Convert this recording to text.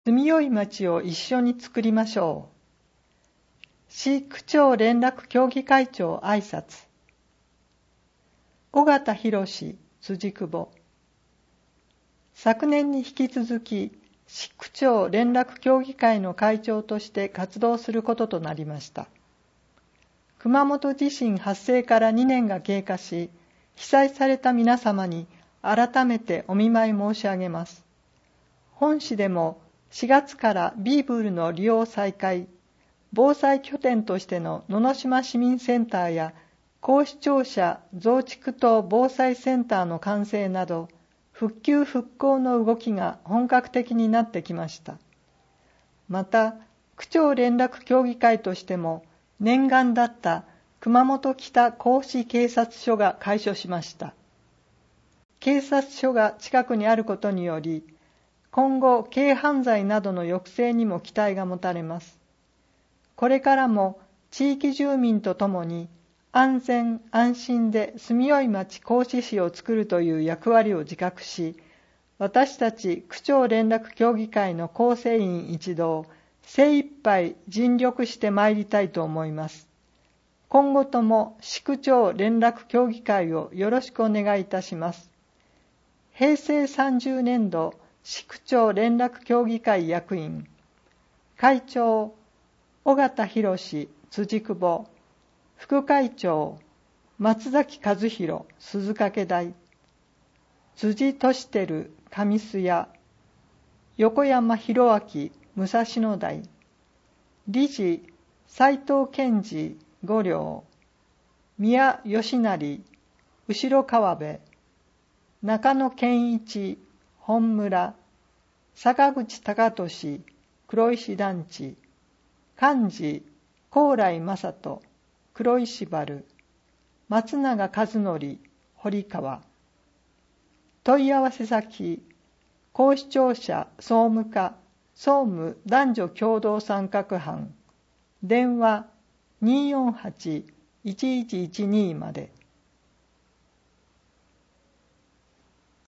住みよい町を一緒に作りましょう。市区長連絡協議会長挨拶。尾形博辻久保。昨年に引き続き、市区長連絡協議会の会長として活動することとなりました。熊本地震発生から2年が経過し、被災された皆様に改めてお見舞い申し上げます。本市でも4月からビーブルの利用再開、防災拠点としての野々島市民センターや高視聴者増築等防災センターの完成など、復旧復興の動きが本格的になってきました。また、区長連絡協議会としても念願だった熊本北甲子警察署が開所しました。警察署が近くにあることにより、今後軽犯罪などの抑制にも期待が持たれます。これからも地域住民とともに安全安心で住みよい町甲子市を作るという役割を自覚し、私たち区長連絡協議会の構成員一同、精一杯尽力してまいりたいと思います。今後とも市区長連絡協議会をよろしくお願いいたします。平成30年度市区長連絡協議会役員、会長、尾形博辻久保、副会長、松崎和弘鈴掛台、辻俊輝上須谷、横山博明武蔵野台、理事斉藤健二五両、宮義成後ろ川辺、中野健一本村、坂口隆俊黒石団地、幹事高麗正人黒石原、松永和則堀川。問い合わせ先、高視聴者総務課総務男女共同参画班、電話248-1112まで。